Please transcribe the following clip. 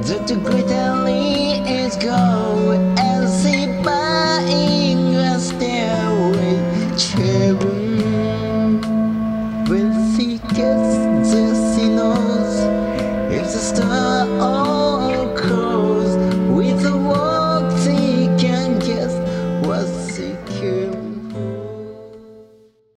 The greatly is go and see buying a stairway.